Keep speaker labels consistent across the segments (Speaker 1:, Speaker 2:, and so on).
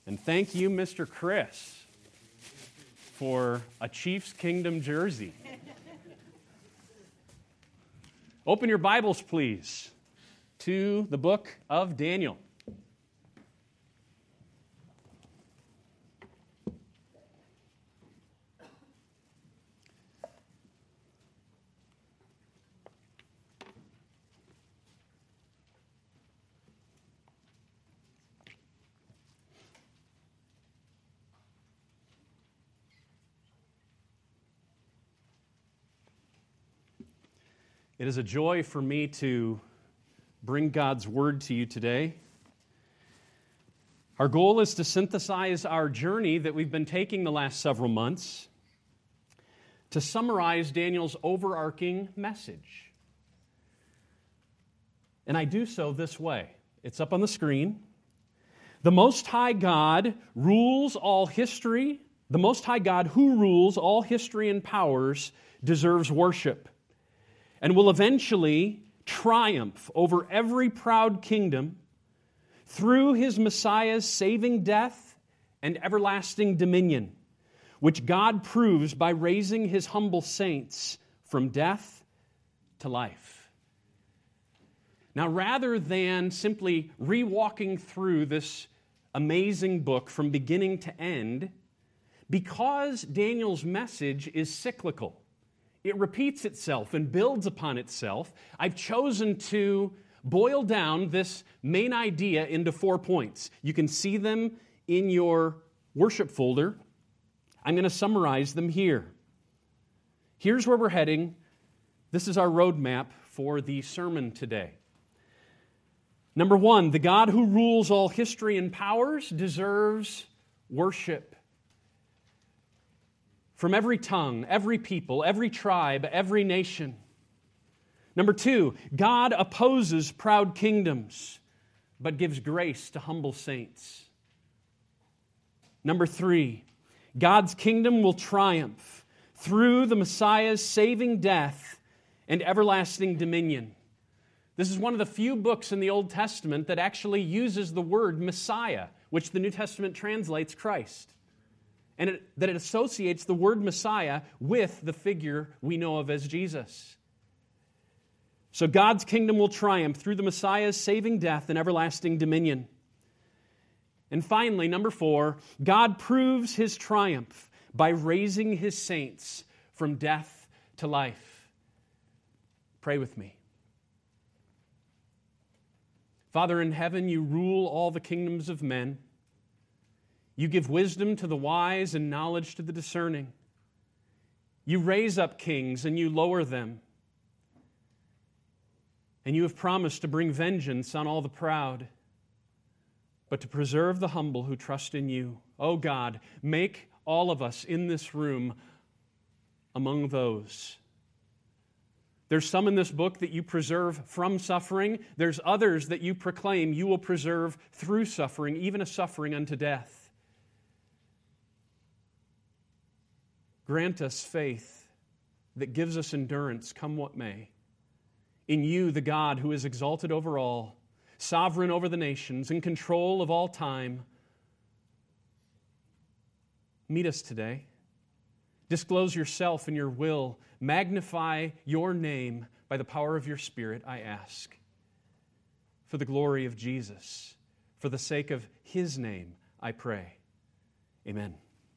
Speaker 1: And thank you, Mr. Chris, for a Chiefs Kingdom jersey. Open your Bibles, please, to the book of Daniel. It is a joy for me to bring God's Word to you today. Our goal is to synthesize our journey that we've been taking the last several months, to summarize Daniel's overarching message. And I do so this way. It's up on the screen. The Most High God rules all history. The Most High God who rules all history and powers deserves worship, and will eventually triumph over every proud kingdom through His Messiah's saving death and everlasting dominion, which God proves by raising His humble saints from death to life. Now, rather than simply re-walking through this amazing book from beginning to end, because Daniel's message is cyclical, it repeats itself and builds upon itself, I've chosen to boil down this main idea into 4 points. You can see them in your worship folder. I'm going to summarize them here. Here's where we're heading. This is our roadmap for the sermon today. Number 1, the God who rules all history and powers deserves worship. From every tongue, every people, every tribe, every nation. Number 2, God opposes proud kingdoms, but gives grace to humble saints. Number 3, God's kingdom will triumph through the Messiah's saving death and everlasting dominion. This is one of the few books in the Old Testament that actually uses the word Messiah, which the New Testament translates Christ. And that it associates the word Messiah with the figure we know of as Jesus. So God's kingdom will triumph through the Messiah's saving death and everlasting dominion. And finally, number 4, God proves His triumph by raising His saints from death to life. Pray with me. Father in heaven, You rule all the kingdoms of men. You give wisdom to the wise and knowledge to the discerning. You raise up kings and You lower them. And You have promised to bring vengeance on all the proud, but to preserve the humble who trust in You. Oh God, make all of us in this room among those. There's some in this book that You preserve from suffering. There's others that You proclaim You will preserve through suffering, even a suffering unto death. Grant us faith that gives us endurance, come what may. In You, the God who is exalted over all, sovereign over the nations, in control of all time. Meet us today. Disclose Yourself and Your will. Magnify Your name by the power of Your Spirit, I ask. For the glory of Jesus, for the sake of His name, I pray. Amen.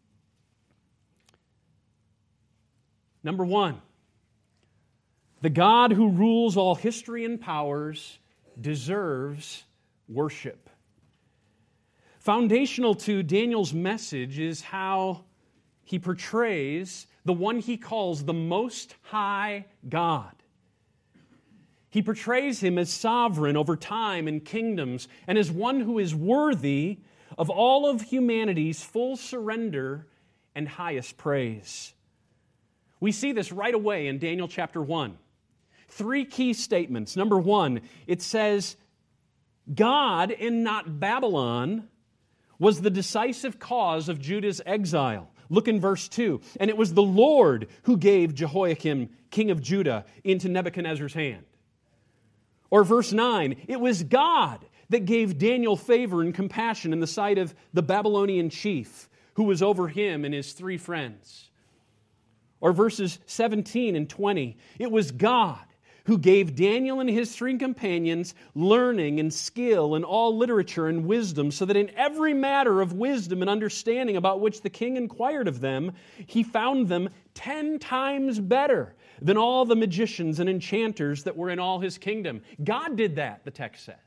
Speaker 1: Number 1, the God who rules all history and powers deserves worship. Foundational to Daniel's message is how he portrays the one he calls the Most High God. He portrays Him as sovereign over time and kingdoms, and as one who is worthy of all of humanity's full surrender and highest praise. We see this right away in Daniel chapter 1. 3 key statements. Number 1, it says, God and not Babylon was the decisive cause of Judah's exile. Look in verse 2. And it was the Lord who gave Jehoiakim, king of Judah, into Nebuchadnezzar's hand. Or verse 9, it was God that gave Daniel favor and compassion in the sight of the Babylonian chief who was over him and his 3 friends? Or verses 17 and 20, it was God who gave Daniel and his 3 companions learning and skill in all literature and wisdom, so that in every matter of wisdom and understanding about which the king inquired of them, he found them 10 times better than all the magicians and enchanters that were in all his kingdom. God did that, the text says.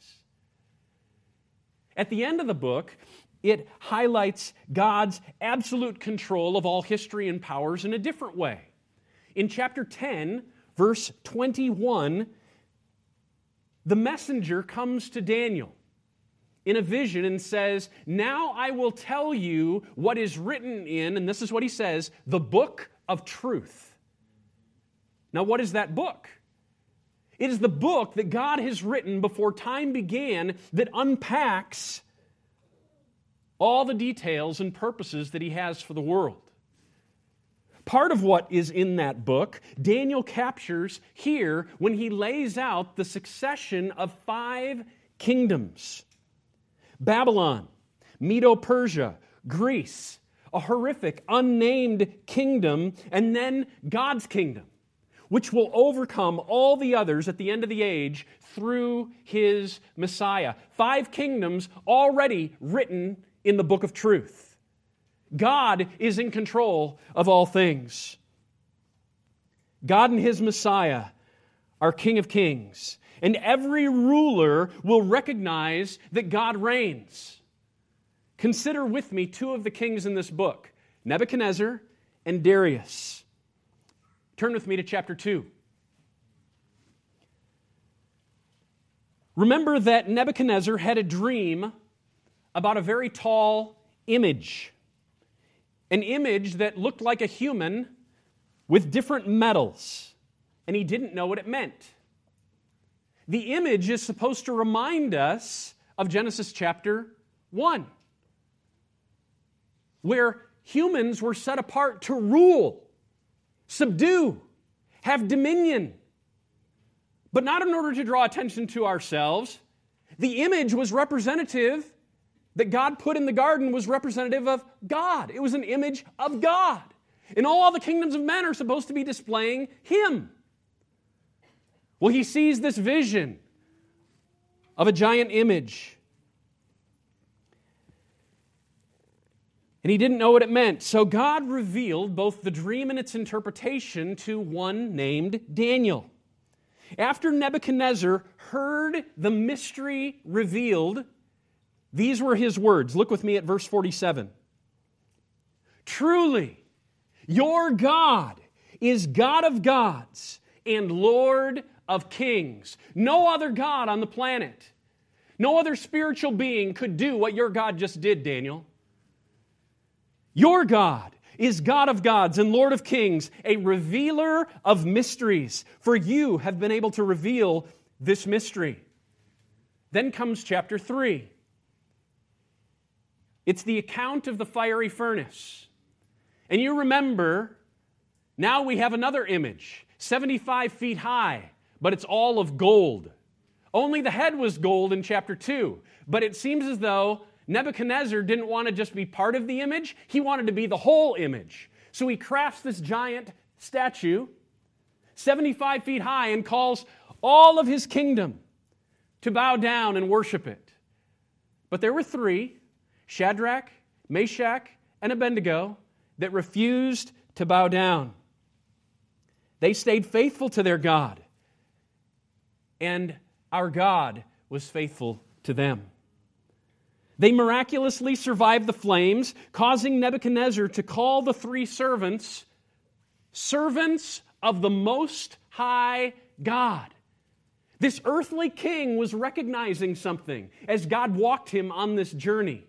Speaker 1: At the end of the book, it highlights God's absolute control of all history and powers in a different way. In chapter 10, verse 21, the messenger comes to Daniel in a vision and says, "Now I will tell you what is written in," and this is what he says, "the book of truth." Now, what is that book? It is the book that God has written before time began that unpacks all the details and purposes that He has for the world. Part of what is in that book, Daniel captures here when he lays out the succession of 5 kingdoms. Babylon, Medo-Persia, Greece, a horrific, unnamed kingdom, and then God's kingdom, which will overcome all the others at the end of the age through His Messiah. 5 kingdoms already written in the book of truth. God is in control of all things. God and His Messiah are King of Kings, and every ruler will recognize that God reigns. Consider with me 2 of the kings in this book, Nebuchadnezzar and Darius. Turn with me to chapter 2. Remember that Nebuchadnezzar had a dream about a very tall image. An image that looked like a human with different metals, and he didn't know what it meant. The image is supposed to remind us of Genesis chapter 1, where humans were set apart to rule, subdue, have dominion, but not in order to draw attention to ourselves. The image was representative that God put in the garden was representative of God. It was an image of God. And all the kingdoms of men are supposed to be displaying Him. Well, he sees this vision of a giant image. And he didn't know what it meant. So God revealed both the dream and its interpretation to one named Daniel. After Nebuchadnezzar heard the mystery revealed, these were his words. Look with me at verse 47. "Truly, your God is God of gods and Lord of kings." No other God on the planet, no other spiritual being could do what your God just did, Daniel. Your God is God of gods and Lord of kings, a revealer of mysteries, for you have been able to reveal this mystery. Then comes chapter 3. It's the account of the fiery furnace. And you remember, now we have another image, 75 feet high, but it's all of gold. Only the head was gold in chapter 2, but it seems as though Nebuchadnezzar didn't want to just be part of the image, he wanted to be the whole image. So he crafts this giant statue, 75 feet high, and calls all of his kingdom to bow down and worship it. But there were 3, Shadrach, Meshach, and Abednego, that refused to bow down. They stayed faithful to their God, and our God was faithful to them. They miraculously survived the flames, causing Nebuchadnezzar to call the 3 servants, servants of the Most High God. This earthly king was recognizing something as God walked him on this journey.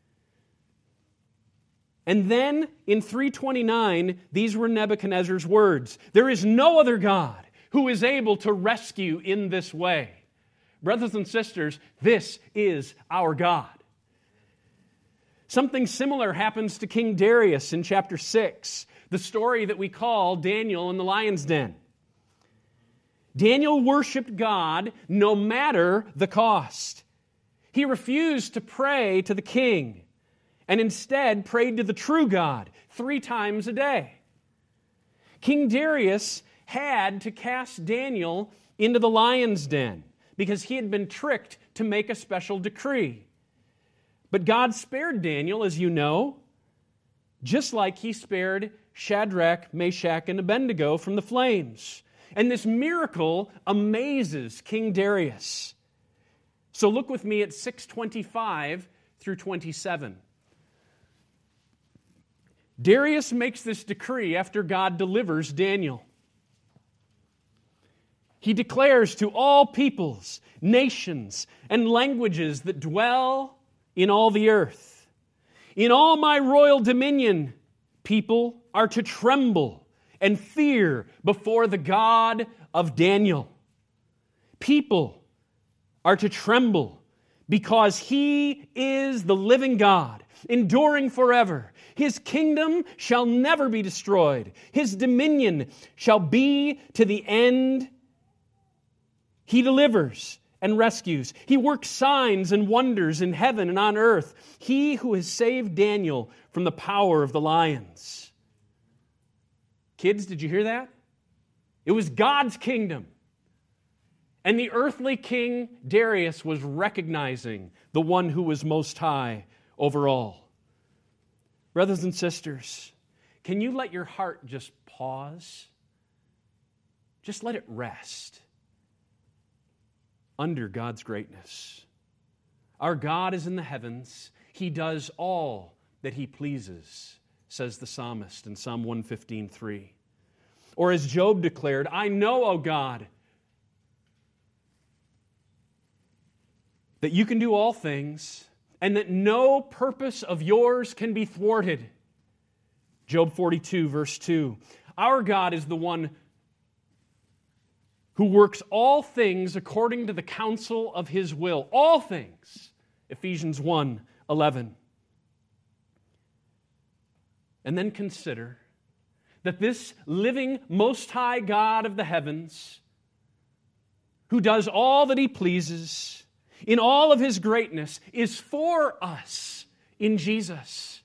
Speaker 1: And then in 329, these were Nebuchadnezzar's words. "There is no other God who is able to rescue in this way." Brothers and sisters, this is our God. Something similar happens to King Darius in chapter 6, the story that we call Daniel in the lion's den. Daniel worshiped God no matter the cost. He refused to pray to the king and instead prayed to the true God 3 times a day. King Darius had to cast Daniel into the lion's den because he had been tricked to make a special decree. But God spared Daniel, as you know, just like He spared Shadrach, Meshach, and Abednego from the flames. And this miracle amazes King Darius. So look with me at 625 through 27. Darius makes this decree after God delivers Daniel. He declares to all peoples, nations, and languages that dwell in all the earth, in all my royal dominion, people are to tremble and fear before the God of Daniel. People are to tremble because He is the living God, enduring forever. His kingdom shall never be destroyed. His dominion shall be to the end. He delivers and rescues. He works signs and wonders in heaven and on earth. He who has saved Daniel from the power of the lions. Kids, did you hear that? It was God's kingdom. And the earthly king Darius was recognizing the one who was most high over all. Brothers and sisters, can you let your heart just pause? Just let it rest under God's greatness. Our God is in the heavens. He does all that He pleases, says the psalmist in Psalm 115:3. Or as Job declared, I know, O God, that You can do all things, and that no purpose of Yours can be thwarted. Job 42, verse 2. Our God is the one who works all things according to the counsel of His will. All things. Ephesians 1:11. And then consider that this living, most high God of the heavens, who does all that He pleases, in all of His greatness, is for us in Jesus.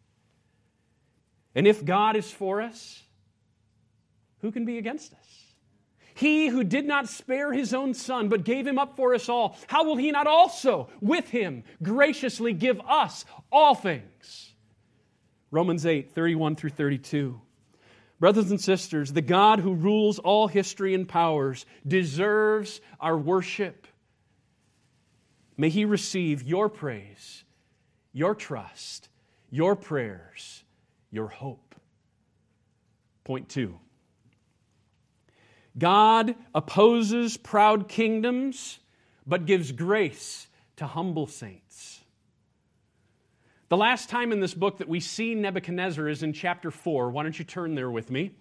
Speaker 1: And if God is for us, who can be against us? He who did not spare His own Son, but gave Him up for us all, how will He not also, with Him, graciously give us all things? Romans 8:31 through 32. Brothers and sisters, the God who rules all history and powers deserves our worship. May He receive your praise, your trust, your prayers, your hope. Point 2. God opposes proud kingdoms, but gives grace to humble saints. The last time in this book that we see Nebuchadnezzar is in chapter 4. Why don't you turn there with me?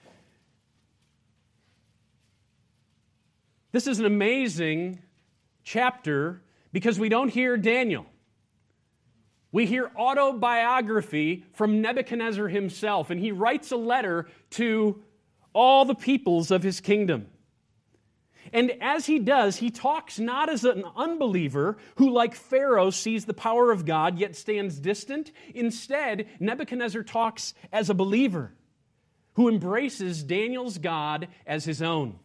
Speaker 1: This is an amazing chapter because we don't hear Daniel. We hear autobiography from Nebuchadnezzar himself, and he writes a letter to all the peoples of his kingdom. And as he does, he talks not as an unbeliever who, like Pharaoh, sees the power of God yet stands distant. Instead, Nebuchadnezzar talks as a believer who embraces Daniel's God as his own.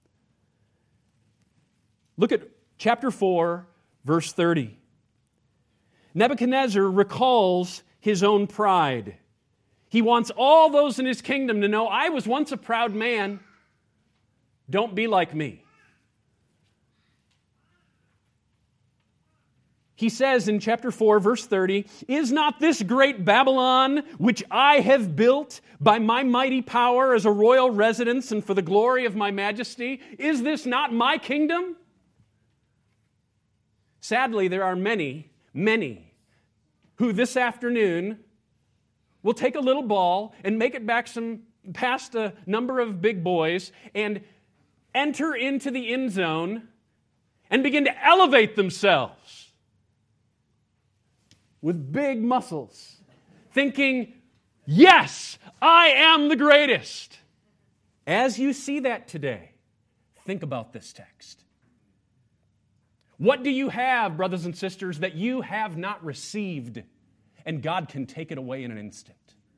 Speaker 1: Look at chapter 4, verse 30. Nebuchadnezzar recalls his own pride. He wants all those in his kingdom to know, I was once a proud man. Don't be like me. He says in chapter 4, verse 30, Is not this great Babylon, which I have built by my mighty power as a royal residence and for the glory of my majesty, is this not my kingdom? Sadly, there are many who this afternoon will take a little ball and make it back past a number of big boys and enter into the end zone and begin to elevate themselves with big muscles, thinking, yes, I am the greatest. As you see that today, think about this text. What do you have, brothers and sisters, that you have not received? And God can take it away in an instant.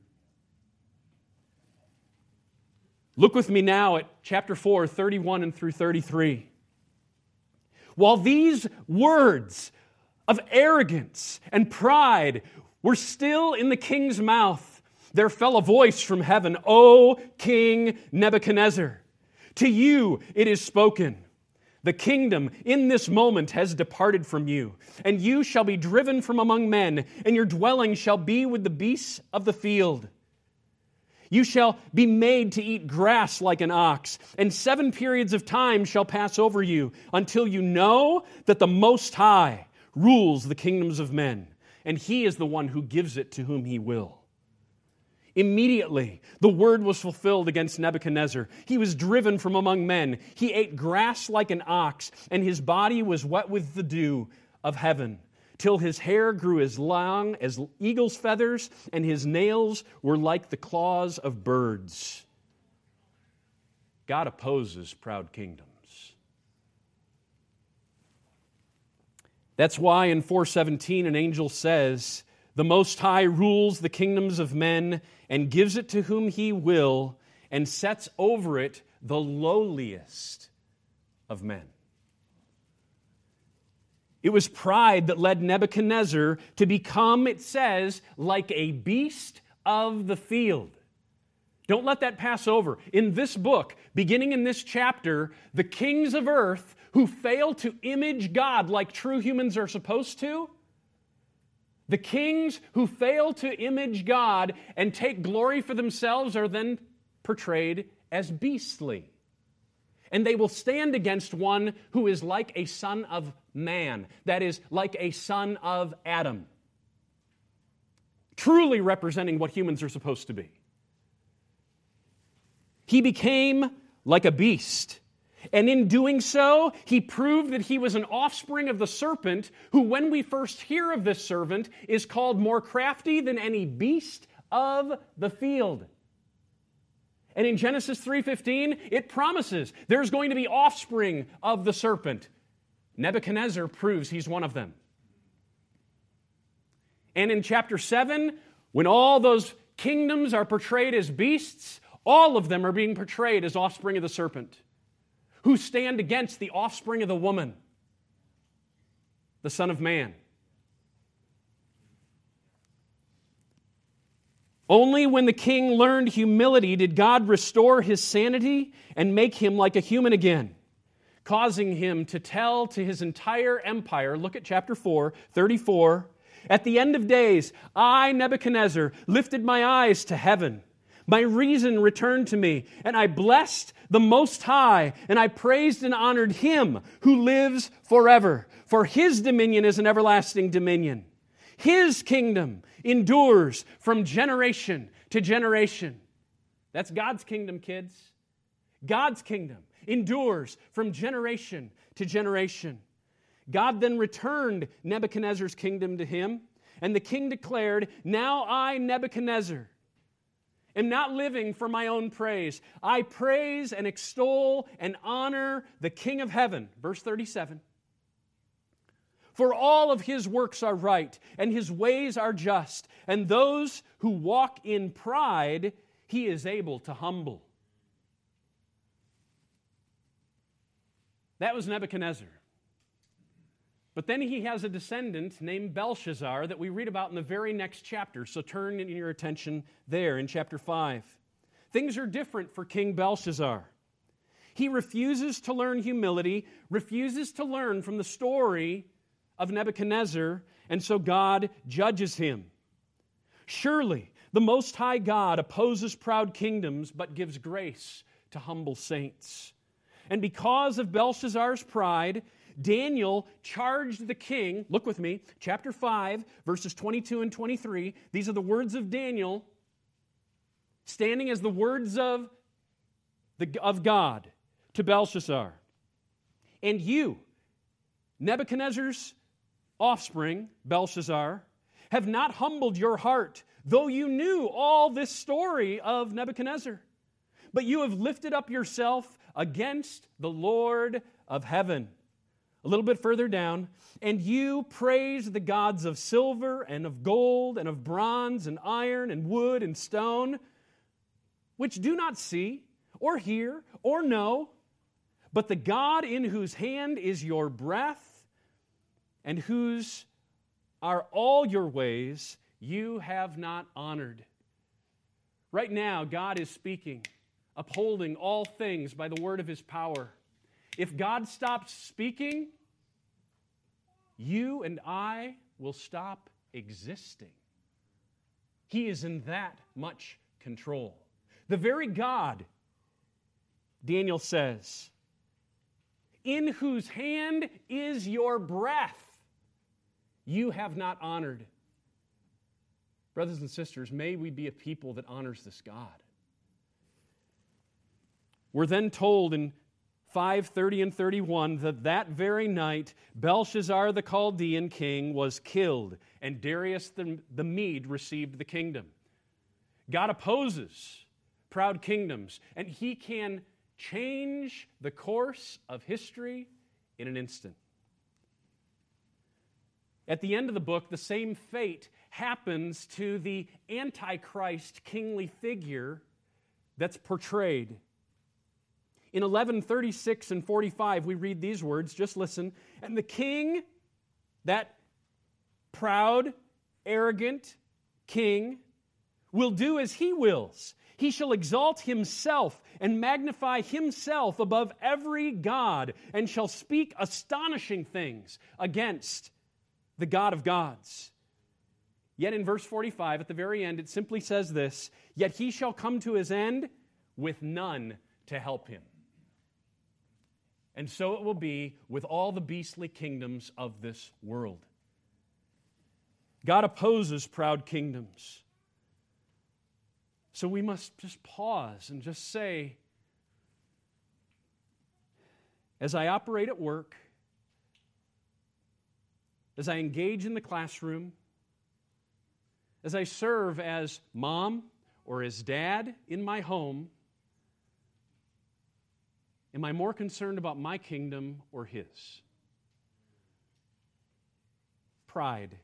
Speaker 1: Look with me now at chapter 4, 31 and through 33. While these words of arrogance and pride were still in the king's mouth, there fell a voice from heaven, O King Nebuchadnezzar, to you it is spoken. The kingdom in this moment has departed from you, and you shall be driven from among men, and your dwelling shall be with the beasts of the field. You shall be made to eat grass like an ox, and 7 periods of time shall pass over you, until you know that the Most High rules the kingdoms of men, and He is the one who gives it to whom He will. Immediately, the word was fulfilled against Nebuchadnezzar. He was driven from among men. He ate grass like an ox, and his body was wet with the dew of heaven, till his hair grew as long as eagle's feathers, and his nails were like the claws of birds. God opposes proud kingdoms. That's why in 4:17 an angel says, the Most High rules the kingdoms of men and gives it to whom He will, and sets over it the lowliest of men. It was pride that led Nebuchadnezzar to become, it says, like a beast of the field. Don't let that pass over. In this book, beginning in this chapter, the kings of earth who fail to image God like true humans are supposed to, the kings who fail to image God and take glory for themselves are then portrayed as beastly. And they will stand against one who is like a son of man, that is, like a son of Adam, truly representing what humans are supposed to be. He became like a beast. And in doing so, he proved that he was an offspring of the serpent, who, when we first hear of this serpent, is called more crafty than any beast of the field. And in Genesis 3:15, it promises there's going to be offspring of the serpent. Nebuchadnezzar proves he's one of them. And in chapter 7, when all those kingdoms are portrayed as beasts, all of them are being portrayed as offspring of the serpent, who stand against the offspring of the woman, the Son of Man. Only when the king learned humility did God restore his sanity and make him like a human again, causing him to tell to his entire empire, look at chapter 4, 34, at the end of days, I, Nebuchadnezzar, lifted my eyes to heaven. My reason returned to me, and I blessed the Most High, and I praised and honored Him who lives forever. For His dominion is an everlasting dominion. His kingdom endures from generation to generation. That's God's kingdom, kids. God's kingdom endures from generation to generation. God then returned Nebuchadnezzar's kingdom to him, and the king declared, now I, Nebuchadnezzar, am not living for my own praise. I praise and extol and honor the King of heaven. Verse 37. For all of His works are right, and His ways are just, and those who walk in pride He is able to humble. That was Nebuchadnezzar. But then he has a descendant named Belshazzar that we read about in the very next chapter. So turn your attention there in chapter 5. Things are different for King Belshazzar. He refuses to learn humility, refuses to learn from the story of Nebuchadnezzar, and so God judges him. Surely, the Most High God opposes proud kingdoms, but gives grace to humble saints. And because of Belshazzar's pride, Daniel charged the king, look with me, chapter 5, verses 22 and 23. These are the words of Daniel, standing as the words of God to Belshazzar. And you, Nebuchadnezzar's offspring, Belshazzar, have not humbled your heart, though you knew all this story of Nebuchadnezzar. But you have lifted up yourself against the Lord of heaven. A little bit further down, and you praise the gods of silver and of gold and of bronze and iron and wood and stone, which do not see or hear or know, but the God in whose hand is your breath and whose are all your ways, you have not honored. Right now, God is speaking, upholding all things by the word of His power. If God stops speaking, you and I will stop existing. He is in that much control. The very God, Daniel says, in whose hand is your breath, you have not honored. Brothers and sisters, may we be a people that honors this God. We're then told in 5:30 and 31 that very night Belshazzar the Chaldean king was killed, and Darius the Mede received the kingdom. God opposes proud kingdoms, and He can change the course of history in an instant. At the end of the book, the same fate happens to the Antichrist kingly figure that's portrayed. In 11:36 and 45, we read these words, just listen. And the king, that proud, arrogant king, will do as he wills. He shall exalt himself and magnify himself above every god, and shall speak astonishing things against the God of gods. Yet in verse 45, at the very end, it simply says this, yet he shall come to his end with none to help him. And so it will be with all the beastly kingdoms of this world. God opposes proud kingdoms. So we must just pause and just say, as I operate at work, as I engage in the classroom, as I serve as mom or as dad in my home, am I more concerned about my kingdom or His? Pride.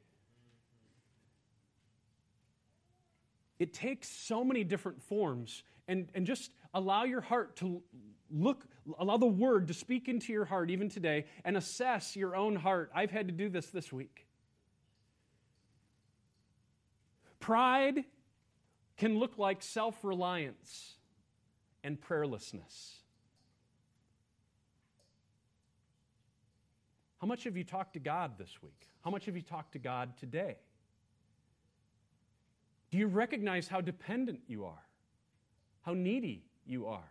Speaker 1: It takes so many different forms, and just allow your heart to allow the Word to speak into your heart even today, and assess your own heart. I've had to do this week. Pride can look like self-reliance and prayerlessness. How much have you talked to God this week? How much have you talked to God today? Do you recognize how dependent you are? How needy you are?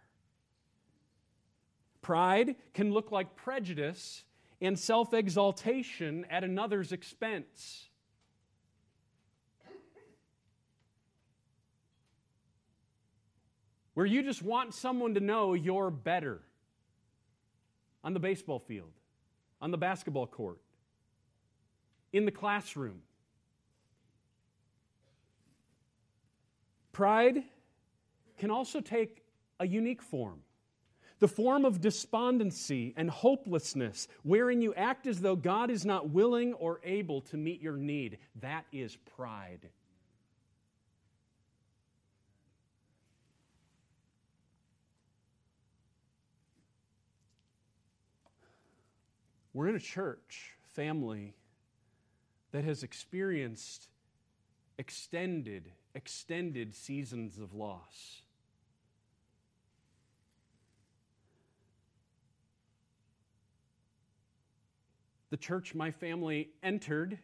Speaker 1: Pride can look like prejudice and self-exaltation at another's expense. Where you just want someone to know you're better on the baseball field, on the basketball court, in the classroom. Pride can also take a unique form, the form of despondency and hopelessness, wherein you act as though God is not willing or able to meet your need. That is pride. We're in a church family that has experienced extended seasons of loss. The church my family entered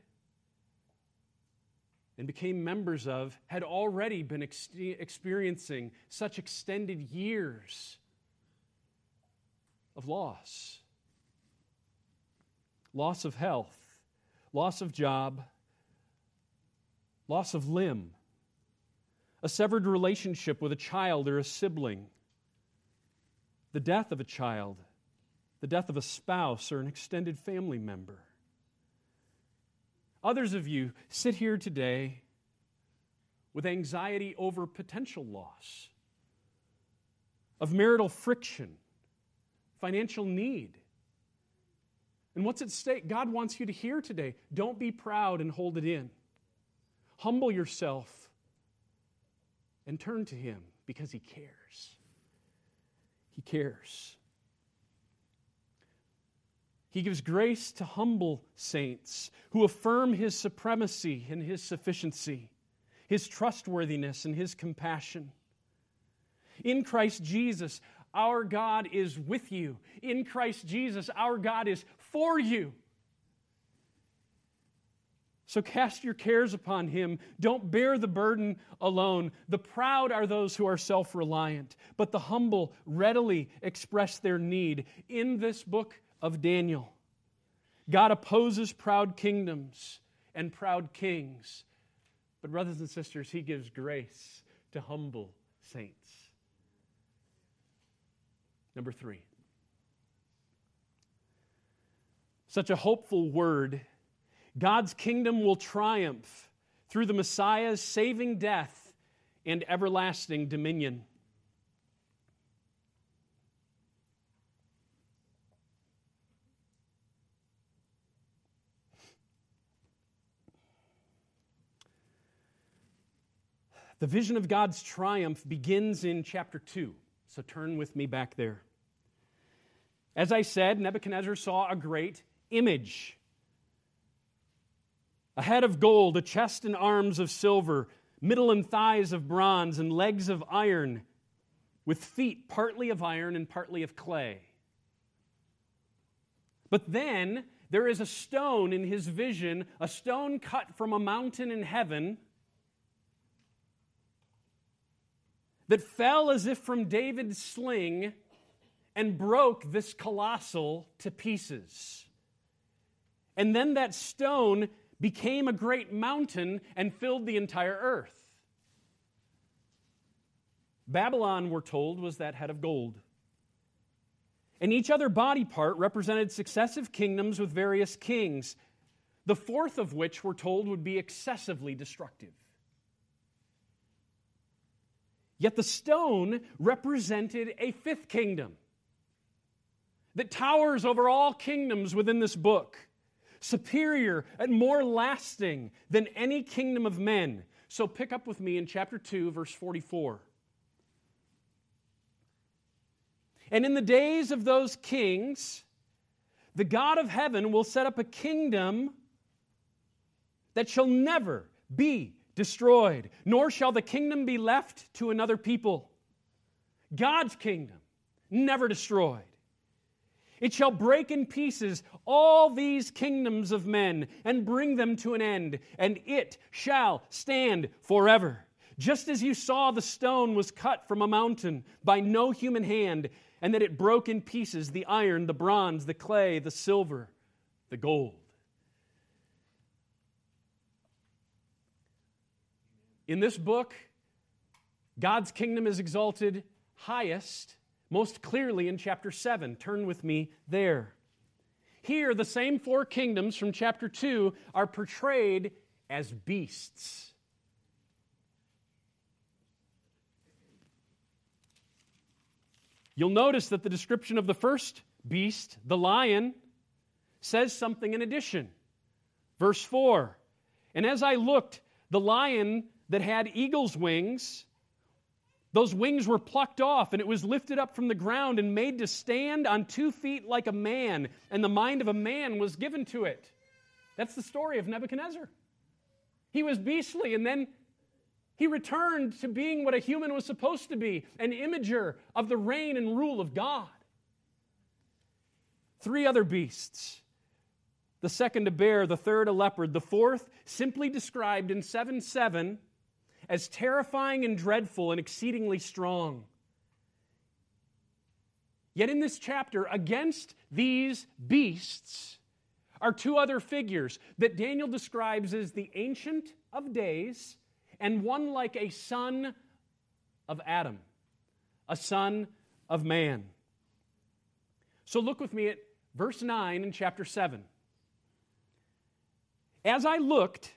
Speaker 1: and became members of had already been experiencing such extended years of loss. Loss of health, loss of job, loss of limb, a severed relationship with a child or a sibling, the death of a child, the death of a spouse or an extended family member. Others of you sit here today with anxiety over potential loss, of marital friction, financial need, And what's at stake? God wants you to hear today. Don't be proud and hold it in. Humble yourself and turn to Him because He cares. He cares. He gives grace to humble saints who affirm His supremacy and His sufficiency, His trustworthiness and His compassion. In Christ Jesus, our God is with you. In Christ Jesus, our God is for you. So cast your cares upon Him. Don't bear the burden alone. The proud are those who are self-reliant, but the humble readily express their need. In this book of Daniel, God opposes proud kingdoms and proud kings. But brothers and sisters, He gives grace to humble saints. Number 3. Such a hopeful word. God's kingdom will triumph through the Messiah's saving death and everlasting dominion. The vision of God's triumph begins in chapter 2. So turn with me back there. As I said, Nebuchadnezzar saw a great image. A head of gold, a chest and arms of silver, middle and thighs of bronze, and legs of iron, with feet partly of iron and partly of clay. But then there is a stone in his vision, a stone cut from a mountain in heaven, that fell as if from David's sling and broke this colossal to pieces. And then that stone became a great mountain and filled the entire earth. Babylon, we're told, was that head of gold. And each other body part represented successive kingdoms with various kings, the fourth of which, we're told, would be excessively destructive. Yet the stone represented a fifth kingdom that towers over all kingdoms within this book, superior and more lasting than any kingdom of men. So pick up with me in chapter 2, verse 44. And in the days of those kings, the God of heaven will set up a kingdom that shall never be destroyed, nor shall the kingdom be left to another people. God's kingdom, never destroyed. It shall break in pieces all these kingdoms of men and bring them to an end, and it shall stand forever. Just as you saw the stone was cut from a mountain by no human hand, and that it broke in pieces the iron, the bronze, the clay, the silver, the gold. In this book, God's kingdom is exalted highest, most clearly in chapter 7. Turn with me there. Here, the same four kingdoms from chapter 2 are portrayed as beasts. You'll notice that the description of the first beast, the lion, says something in addition. Verse 4, and as I looked, the lion that had eagle's wings, those wings were plucked off, and it was lifted up from the ground and made to stand on 2 feet like a man, and the mind of a man was given to it. That's the story of Nebuchadnezzar. He was beastly, and then he returned to being what a human was supposed to be, an imager of the reign and rule of God. 3 other beasts. The second a bear, the third a leopard, the fourth simply described in 7:7 as terrifying and dreadful and exceedingly strong. Yet in this chapter, against these beasts are 2 other figures that Daniel describes as the Ancient of Days and one like a son of Adam, a son of man. So look with me at verse 9 in chapter 7. As I looked,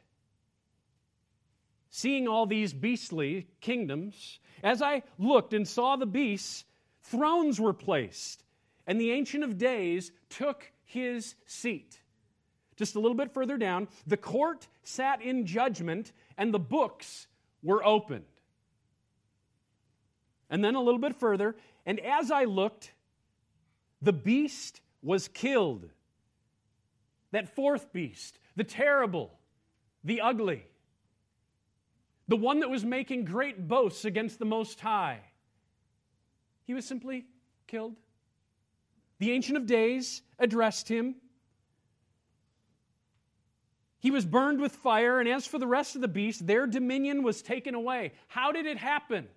Speaker 1: seeing all these beastly kingdoms, as I looked and saw the beasts, thrones were placed, and the Ancient of Days took his seat. Just a little bit further down, the court sat in judgment, and the books were opened. And then a little bit further, and as I looked, the beast was killed. That fourth beast, the terrible, the ugly, the one that was making great boasts against the Most High. He was simply killed. The Ancient of Days addressed him. He was burned with fire, and as for the rest of the beasts, their dominion was taken away. How did it happen?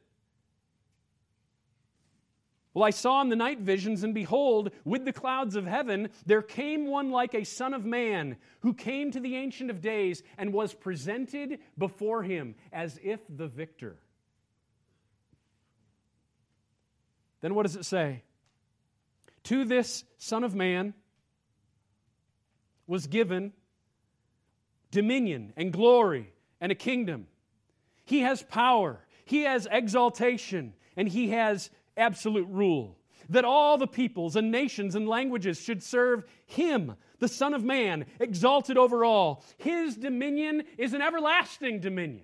Speaker 1: Well, I saw in the night visions, and behold, with the clouds of heaven, there came one like a son of man, who came to the Ancient of Days and was presented before him as if the victor. Then what does it say? To this Son of Man was given dominion and glory and a kingdom. He has power, he has exaltation, and he has absolute rule. That all the peoples and nations and languages should serve him, the Son of Man, exalted over all. His dominion is an everlasting dominion.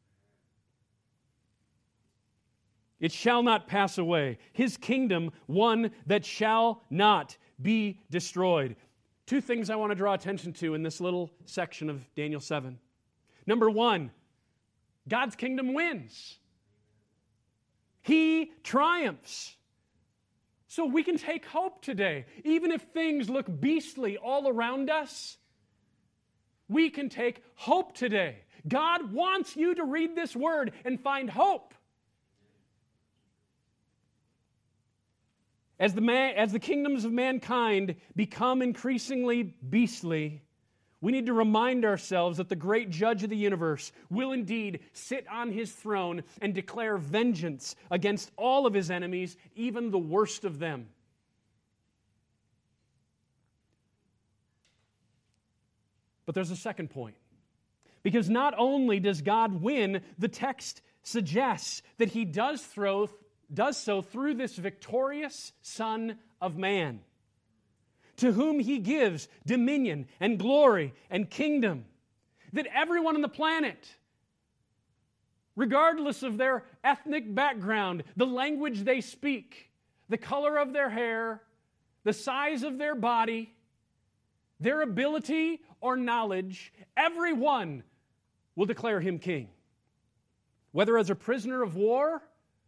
Speaker 1: It shall not pass away. His kingdom, one that shall not be destroyed. Two things I want to draw attention to in this little section of Daniel 7. Number one, God's kingdom wins. He triumphs. So we can take hope today. Even if things look beastly all around us, we can take hope today. God wants you to read this word and find hope. As the kingdoms of mankind become increasingly beastly, we need to remind ourselves that the great judge of the universe will indeed sit on his throne and declare vengeance against all of his enemies, even the worst of them. But there's a second point. Because not only does God win, the text suggests that he does so through this victorious Son of Man, to whom he gives dominion and glory and kingdom, that everyone on the planet, regardless of their ethnic background, the language they speak, the color of their hair, the size of their body, their ability or knowledge, everyone will declare him king. Whether as a prisoner of war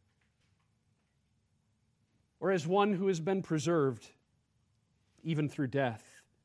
Speaker 1: or as one who has been preserved even through death.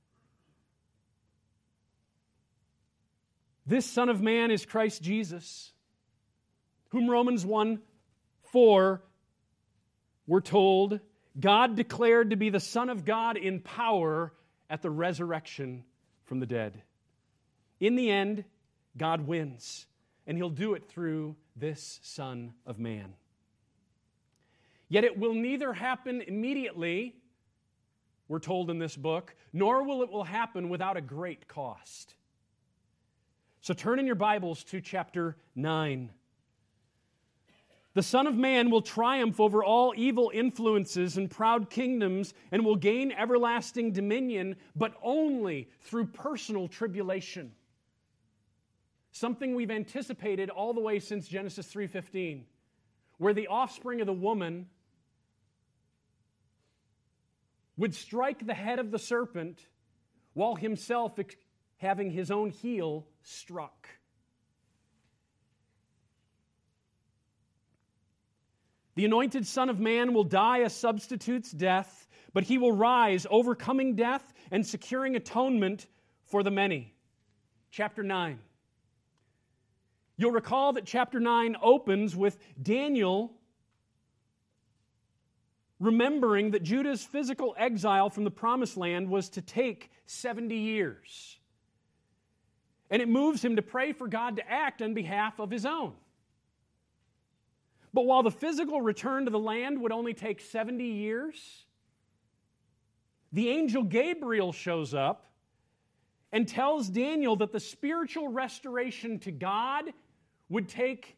Speaker 1: This Son of Man is Christ Jesus, whom Romans 1:4 we're told God declared to be the Son of God in power at the resurrection from the dead. In the end, God wins, and he'll do it through this Son of Man. Yet it will neither happen immediately, we're told in this book, nor will it happen without a great cost. So turn in your Bibles to chapter 9. The Son of Man will triumph over all evil influences and proud kingdoms and will gain everlasting dominion, but only through personal tribulation. Something we've anticipated all the way since Genesis 3:15, where the offspring of the woman would strike the head of the serpent while himself having his own heel struck. The anointed Son of Man will die a substitute's death, but he will rise, overcoming death and securing atonement for the many. Chapter 9. You'll recall that chapter 9 opens with Daniel remembering that Judah's physical exile from the Promised Land was to take 70 years. And it moves him to pray for God to act on behalf of his own. But while the physical return to the land would only take 70 years, the angel Gabriel shows up and tells Daniel that the spiritual restoration to God would take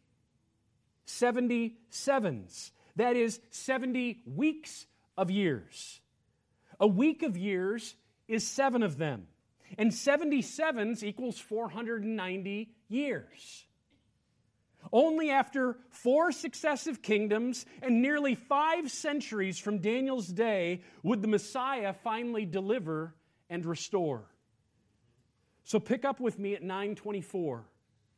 Speaker 1: 77s. That is 70 weeks of years. A week of years is 7 of them. And 77s equals 490 years. Only after 4 successive kingdoms and nearly 5 centuries from Daniel's day would the Messiah finally deliver and restore. So pick up with me at 9:24.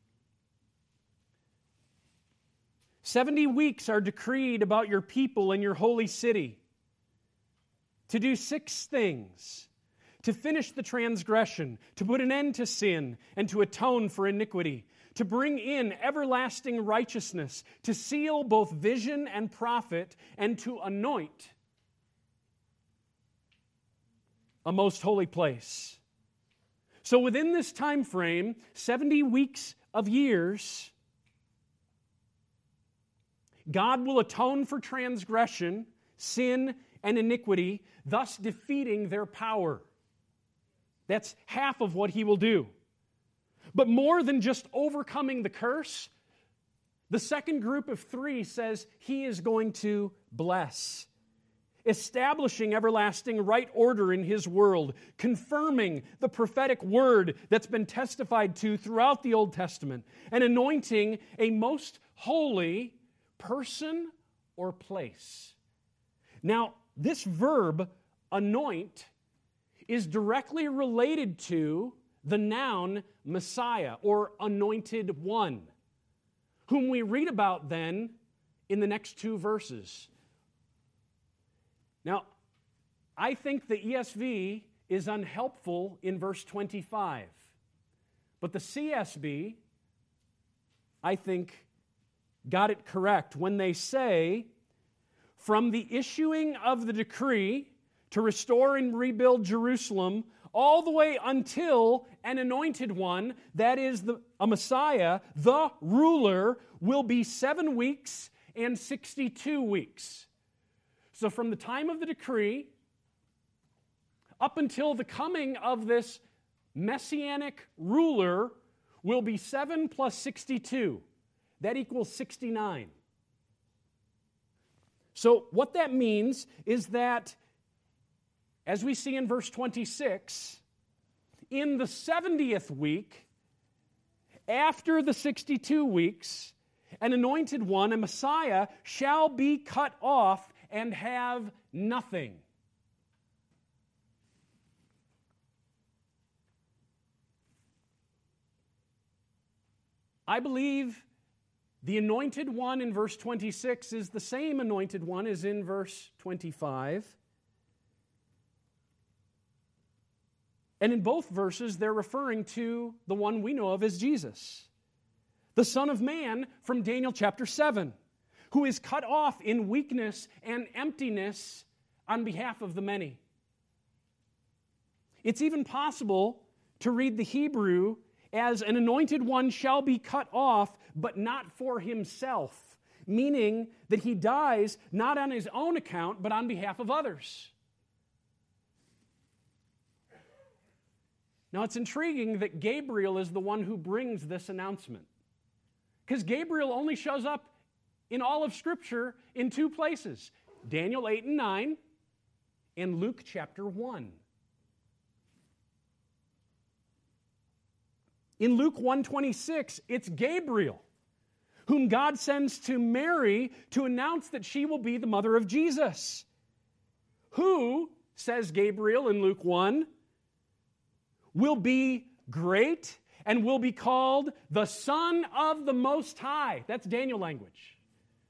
Speaker 1: 70 weeks are decreed about your people and your holy city to do 6 things: to finish the transgression, to put an end to sin, and to atone for iniquity, to bring in everlasting righteousness, to seal both vision and prophet, and to anoint a most holy place. So within this time frame, 70 weeks of years, God will atone for transgression, sin, and iniquity, thus defeating their power. That's half of what He will do. But more than just overcoming the curse, the second group of 3 says He is going to bless, establishing everlasting right order in His world, confirming the prophetic word that's been testified to throughout the Old Testament, and anointing a most holy person or place. Now, this verb, anoint, is directly related to the noun Messiah, or anointed one, whom we read about then in the next 2 verses. Now, I think the ESV is unhelpful in verse 25, but the CSB, I think, got it correct when they say, from the issuing of the decree to restore and rebuild Jerusalem, all the way until an anointed one, that is a Messiah, the ruler, will be 7 weeks and 62 weeks. So from the time of the decree up until the coming of this messianic ruler will be 7 plus 62. That equals 69. So what that means is that, as we see in verse 26, in the 70th week, after the 62 weeks, an anointed one, a Messiah, shall be cut off and have nothing. I believe the anointed one in verse 26 is the same anointed one as in verse 25. And in both verses, they're referring to the one we know of as Jesus, the Son of Man from Daniel chapter 7, who is cut off in weakness and emptiness on behalf of the many. It's even possible to read the Hebrew as an anointed one shall be cut off, but not for himself, meaning that he dies not on his own account, but on behalf of others. Now, it's intriguing that Gabriel is the one who brings this announcement, because Gabriel only shows up in all of Scripture in 2 places, Daniel 8 and 9 and Luke chapter 1. In Luke 1:26, it's Gabriel whom God sends to Mary to announce that she will be the mother of Jesus, who, says Gabriel in Luke 1, will be great and will be called the Son of the Most High. That's Daniel language.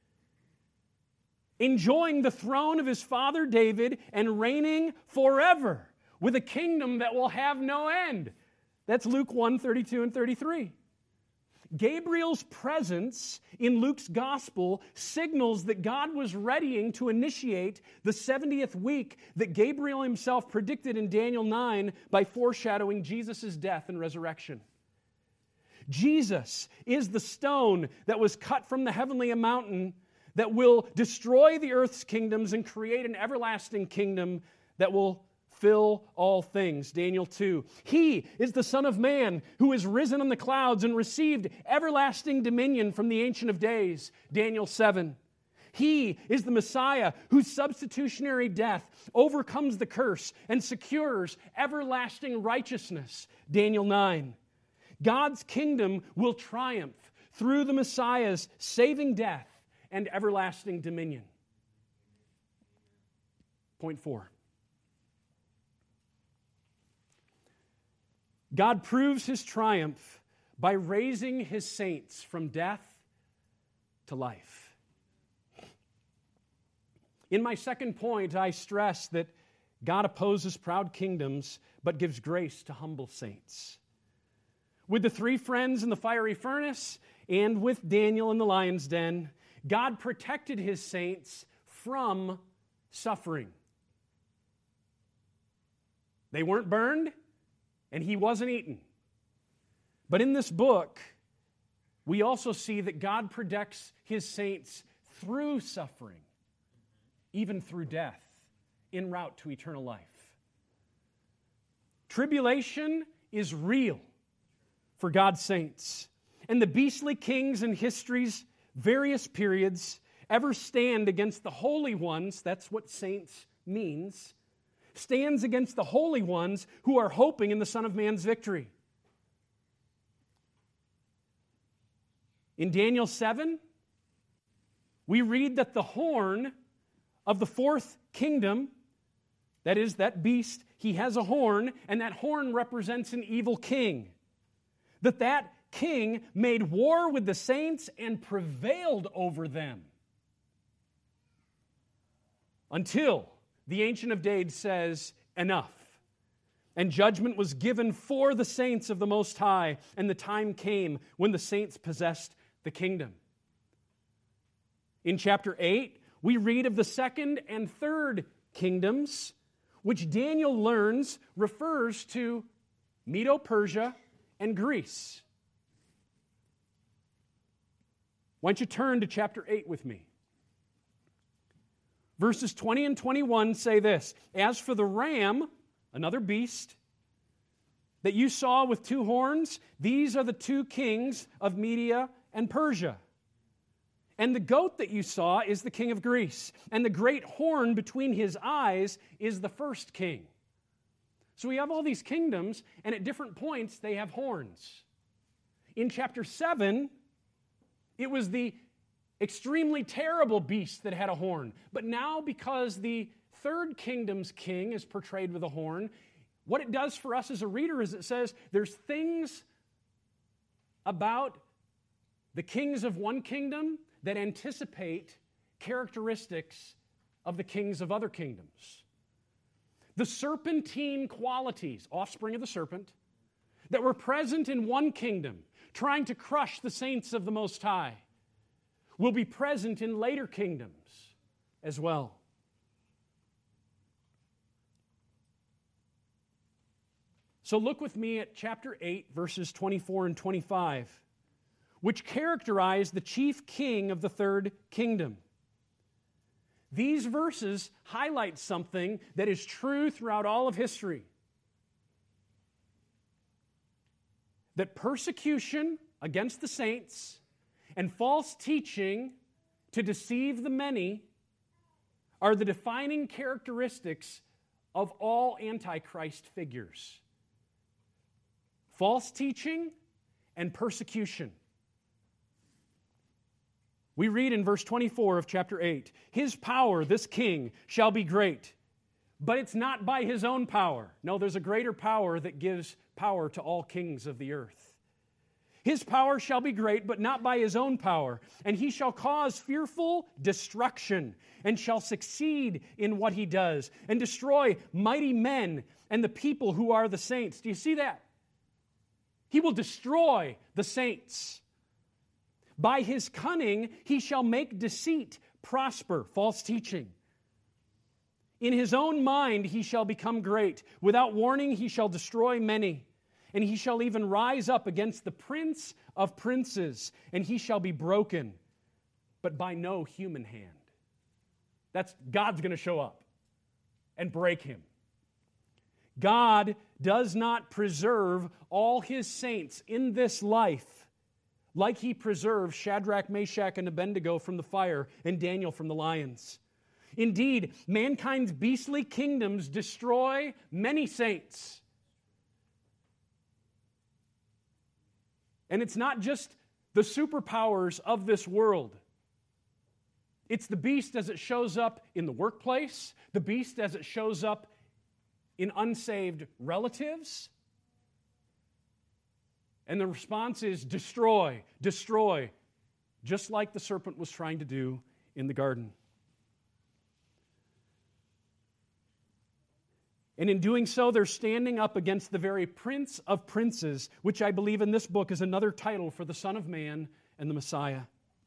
Speaker 1: Enjoying the throne of his father David and reigning forever with a kingdom that will have no end. That's Luke 1:32 and 33. Gabriel's presence in Luke's gospel signals that God was readying to initiate the 70th week that Gabriel himself predicted in Daniel 9 by foreshadowing Jesus' death and resurrection. Jesus is the stone that was cut from the heavenly mountain that will destroy the earth's kingdoms and create an everlasting kingdom that will fill all things. Daniel 2. He is the Son of Man who is risen on the clouds and received everlasting dominion from the Ancient of Days. Daniel 7. He is the Messiah whose substitutionary death overcomes the curse and secures everlasting righteousness. Daniel 9. God's kingdom will triumph through the Messiah's saving death and everlasting dominion. Point 4. God proves his triumph by raising his saints from death to life. In my second point, I stress that God opposes proud kingdoms but gives grace to humble saints. With the three friends in the fiery furnace and with Daniel in the lion's den, God protected his saints from suffering. They weren't burned, and he wasn't eaten. But in this book, we also see that God protects his saints through suffering, even through death, en route to eternal life. Tribulation is real for God's saints, and the beastly kings in history's various periods ever stand against the holy ones, that's what saints means, stands against the holy ones who are hoping in the Son of Man's victory. In Daniel 7, we read that the horn of the fourth kingdom, that is, that beast, he has a horn, and that horn represents an evil king. That king made war with the saints and prevailed over them. Until the Ancient of Days says, enough. And judgment was given for the saints of the Most High, and the time came when the saints possessed the kingdom. In chapter 8, we read of the second and third kingdoms, which Daniel learns refers to Medo-Persia and Greece. Why don't you turn to chapter 8 with me? Verses 20 and 21 say this: As for the ram, another beast, that you saw with two horns, these are the two kings of Media and Persia. And the goat that you saw is the king of Greece, and the great horn between his eyes is the first king. So we have all these kingdoms, and at different points they have horns. In chapter 7, it was the extremely terrible beast that had a horn. But now, because the third kingdom's king is portrayed with a horn, what it does for us as a reader is it says there's things about the kings of one kingdom that anticipate characteristics of the kings of other kingdoms. The serpentine qualities, offspring of the serpent, that were present in one kingdom, trying to crush the saints of the Most High, will be present in later kingdoms as well. So look with me at chapter 8, verses 24 and 25, which characterize the chief king of the third kingdom. These verses highlight something that is true throughout all of history. That persecution against the saints and false teaching to deceive the many are the defining characteristics of all Antichrist figures. False teaching and persecution. We read in verse 24 of chapter 8, His power, this king, shall be great, but it's not by his own power. No, there's a greater power that gives power to all kings of the earth. His power shall be great, but not by his own power. And he shall cause fearful destruction, and shall succeed in what he does, and destroy mighty men and the people who are the saints. Do you see that? He will destroy the saints. By his cunning he shall make deceit prosper, false teaching. In his own mind he shall become great. Without warning he shall destroy many. And he shall even rise up against the prince of princes, and he shall be broken, but by no human hand. That's God's going to show up and break him. God does not preserve all his saints in this life like he preserved Shadrach, Meshach, and Abednego from the fire and Daniel from the lions. Indeed, mankind's beastly kingdoms destroy many saints. And it's not just the superpowers of this world. It's the beast as it shows up in the workplace, the beast as it shows up in unsaved relatives. And the response is destroy, destroy, just like the serpent was trying to do in the garden. And in doing so, they're standing up against the very Prince of Princes, which I believe in this book is another title for the Son of Man and the Messiah.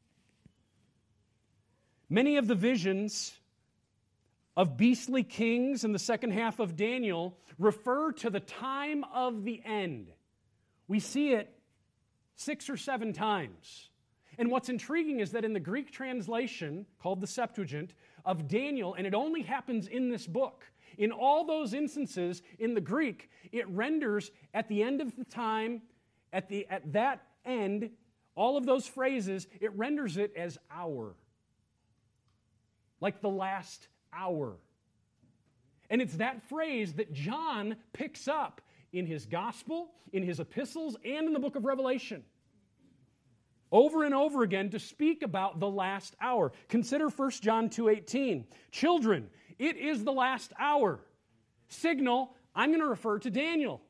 Speaker 1: Many of the visions of beastly kings in the second half of Daniel refer to the time of the end. We see it 6 or 7 times. And what's intriguing is that in the Greek translation, called the Septuagint, of Daniel, and it only happens in this book, in all those instances in the Greek, it renders at the end of the time, at that end, all of those phrases, it renders it as hour. Like the last hour. And it's that phrase that John picks up in his gospel, in his epistles, and in the book of Revelation. Over and over again to speak about the last hour. Consider 1 John 2:18. Children, it is the last hour. Signal, I'm going to refer to Daniel.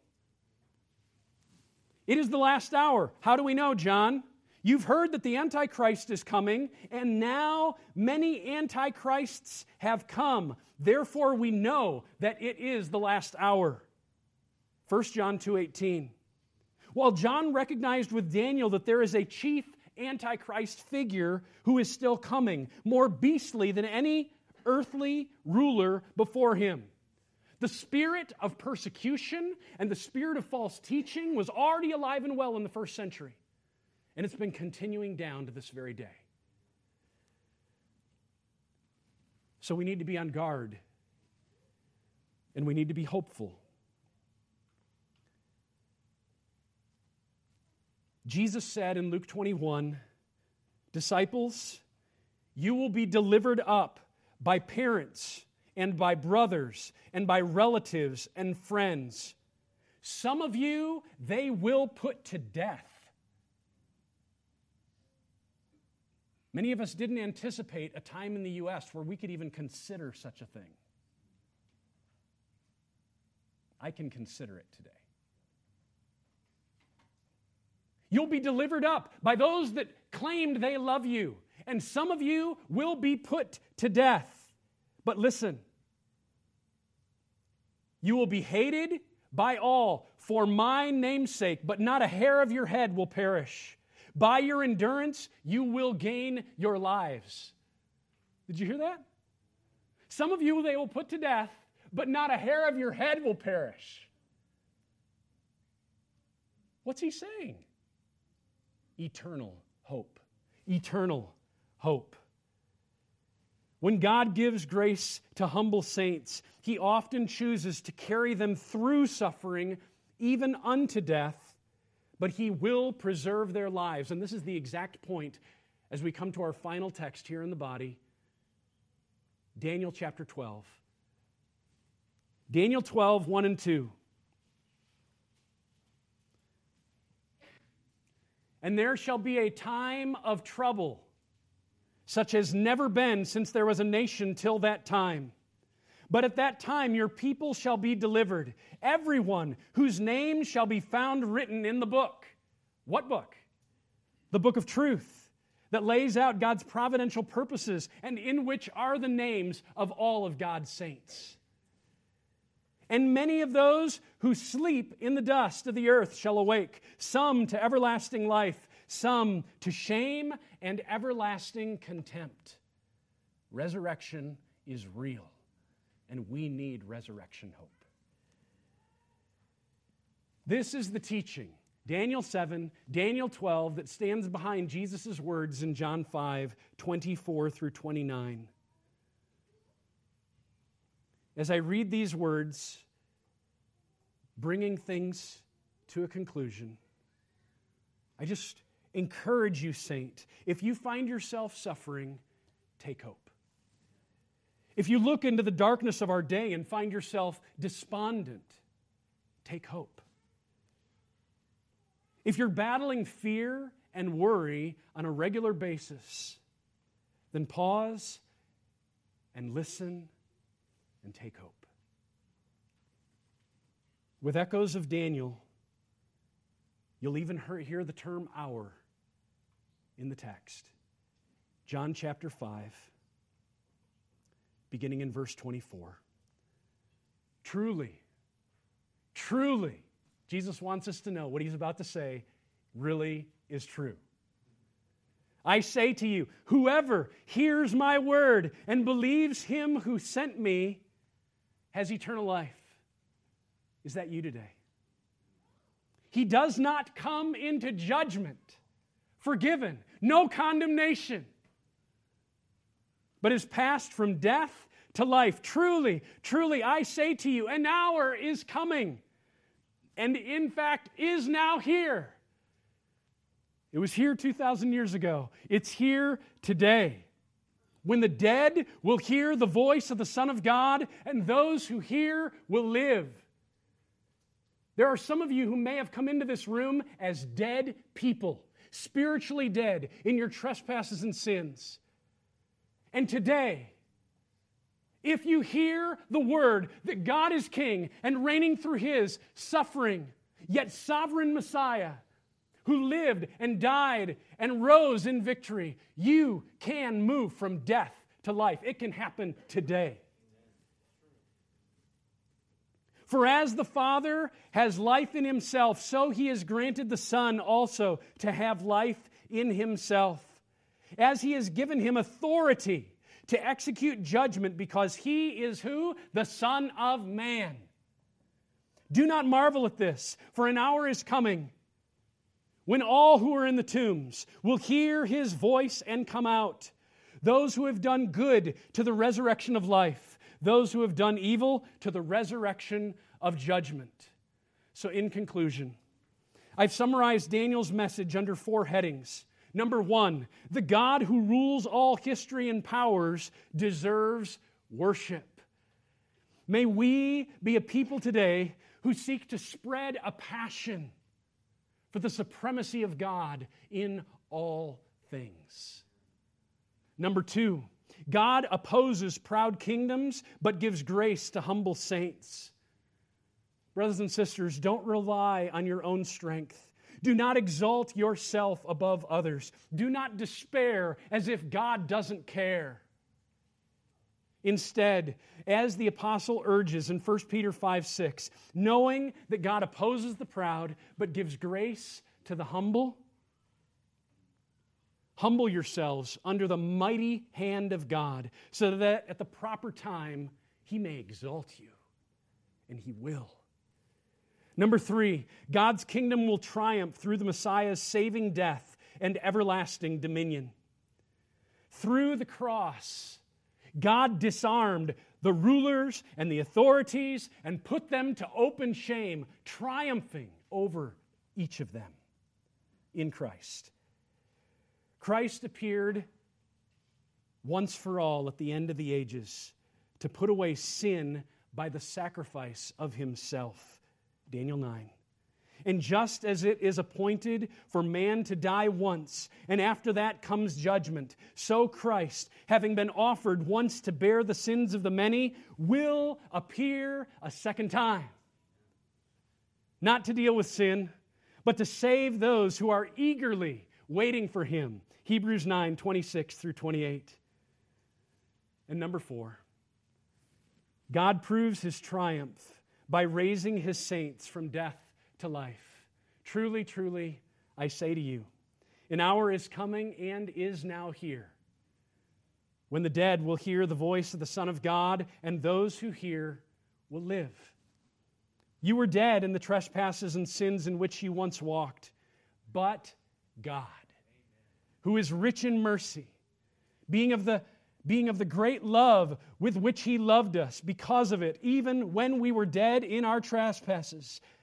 Speaker 1: It is the last hour. How do we know, John? You've heard that the Antichrist is coming, and now many Antichrists have come. Therefore, we know that it is the last hour. 1 John 2:18. While John recognized with Daniel that there is a chief Antichrist figure who is still coming, more beastly than any earthly ruler before him. The spirit of persecution and the spirit of false teaching was already alive and well in the first century. And it's been continuing down to this very day. So we need to be on guard. And we need to be hopeful. Jesus said in Luke 21, disciples, you will be delivered up by parents and by brothers and by relatives and friends. Some of you they will put to death. Many of us didn't anticipate a time in the U.S. where we could even consider such a thing. I can consider it today. You'll be delivered up by those that claimed they love you, and some of you will be put to death. But listen, you will be hated by all for my name's sake, but not a hair of your head will perish. By your endurance, you will gain your lives. Did you hear that? Some of you they will put to death, but not a hair of your head will perish. What's he saying? Eternal hope. Eternal hope. When God gives grace to humble saints, He often chooses to carry them through suffering, even unto death, but He will preserve their lives. And this is the exact point as we come to our final text here in the body, Daniel chapter 12. Daniel 12, 1 and 2. And there shall be a time of trouble, such as never been since there was a nation till that time. But at that time your people shall be delivered, everyone whose name shall be found written in the book. What book? The book of truth, that lays out God's providential purposes and in which are the names of all of God's saints. And many of those who sleep in the dust of the earth shall awake, some to everlasting life, some to shame and everlasting contempt. Resurrection is real, and we need resurrection hope. This is the teaching, Daniel 7, Daniel 12, that stands behind Jesus' words in John 5, 24 through 29. As I read these words, bringing things to a conclusion, encourage you, saint. If you find yourself suffering, take hope. If you look into the darkness of our day and find yourself despondent, take hope. If you're battling fear and worry on a regular basis, then pause and listen and take hope. With echoes of Daniel, you'll even hear the term hour in the text. John chapter 5, beginning in verse 24. Truly, Jesus wants us to know what he's about to say really is true. I say to you, whoever hears my word and believes him who sent me has eternal life. Is that you today? He does not come into judgment, forgiven, no condemnation, but is passed from death to life. Truly, I say to you, an hour is coming, and in fact is now here. It was here 2,000 years ago. It's here today, when the dead will hear the voice of the Son of God, and those who hear will live. There are some of you who may have come into this room as dead people, spiritually dead in your trespasses and sins. And today, if you hear the word that God is King and reigning through His suffering, yet sovereign Messiah, who lived and died and rose in victory, you can move from death to life. It can happen today. For as the Father has life in Himself, so He has granted the Son also to have life in Himself. As He has given Him authority to execute judgment, because He is who? The Son of Man. Do not marvel at this, for an hour is coming when all who are in the tombs will hear His voice and come out. Those who have done good to the resurrection of life, those who have done evil to the resurrection of judgment. So in conclusion, I've summarized Daniel's message under 4 headings. Number 1, the God who rules all history and powers deserves worship. May we be a people today who seek to spread a passion for the supremacy of God in all things. Number 2, God opposes proud kingdoms, but gives grace to humble saints. Brothers and sisters, don't rely on your own strength. Do not exalt yourself above others. Do not despair as if God doesn't care. Instead, as the apostle urges in 1 Peter 5:6, knowing that God opposes the proud, but gives grace to the humble, humble yourselves under the mighty hand of God, so that at the proper time He may exalt you, and He will. Number 3, God's kingdom will triumph through the Messiah's saving death and everlasting dominion. Through the cross, God disarmed the rulers and the authorities and put them to open shame, triumphing over each of them in Christ. Christ appeared once for all at the end of the ages to put away sin by the sacrifice of Himself. Daniel 9. And just as it is appointed for man to die once, and after that comes judgment, so Christ, having been offered once to bear the sins of the many, will appear a second time. Not to deal with sin, but to save those who are eagerly waiting for Him. Hebrews 9:26 through 28. And number 4, God proves His triumph by raising His saints from death to life. Truly, I say to you, an hour is coming and is now here, when the dead will hear the voice of the Son of God, and those who hear will live. You were dead in the trespasses and sins in which you once walked, but God, who is rich in mercy, being of the great love with which He loved us, because of it, even when we were dead in our trespasses,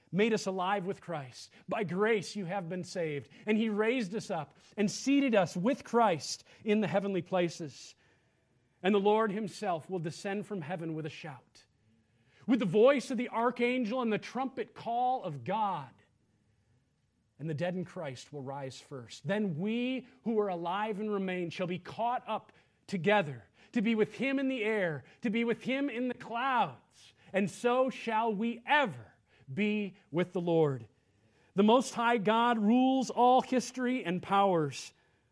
Speaker 1: made us alive with Christ. By grace you have been saved. And He raised us up and seated us with Christ in the heavenly places. And the Lord Himself will descend from heaven with a shout, with the voice of the archangel and the trumpet call of God. And the dead in Christ will rise first. Then we who are alive and remain shall be caught up together to be with Him in the air, to be with Him in the clouds. And so shall we ever be with the Lord. The Most High God rules all history and powers.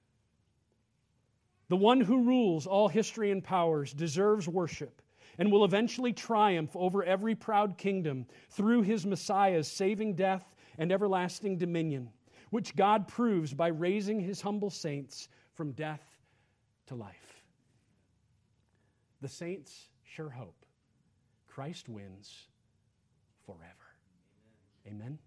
Speaker 1: The one who rules all history and powers deserves worship and will eventually triumph over every proud kingdom through His Messiah's saving death and everlasting dominion, which God proves by raising His humble saints from death to life. The saints' sure hope. Christ wins forever. Amen.